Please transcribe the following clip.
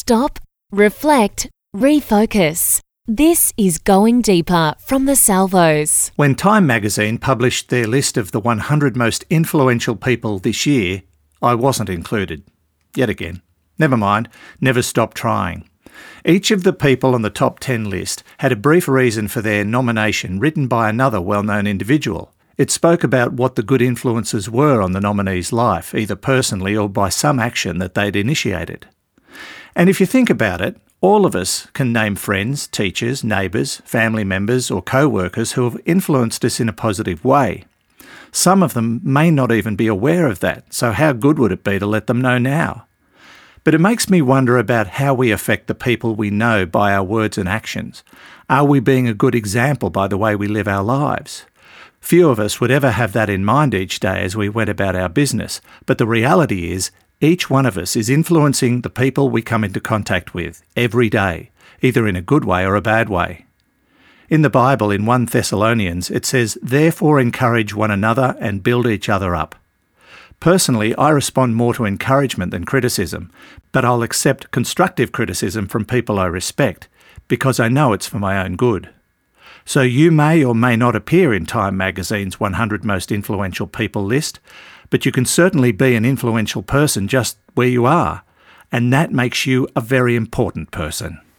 Stop, reflect, refocus. This is Going Deeper from the Salvos. When Time magazine published their list of the 100 most influential people this year, I wasn't included. Yet again. Never mind, never stop trying. Each of the people on the top 10 list had a brief reason for their nomination written by another well-known individual. It spoke about what the good influences were on the nominee's life, either personally or by some action that they'd initiated. And if you think about it, all of us can name friends, teachers, neighbours, family members or co-workers who have influenced us in a positive way. Some of them may not even be aware of that, so how good would it be to let them know now? But it makes me wonder about how we affect the people we know by our words and actions. Are we being a good example by the way we live our lives? Few of us would ever have that in mind each day as we went about our business, but the reality is each one of us is influencing the people we come into contact with every day, either in a good way or a bad way. In the Bible, in 1 Thessalonians, it says, "Therefore encourage one another and build each other up." Personally, I respond more to encouragement than criticism, but I'll accept constructive criticism from people I respect, because I know it's for my own good. So you may or may not appear in Time magazine's 100 most influential people list, but you can certainly be an influential person just where you are, and that makes you a very important person.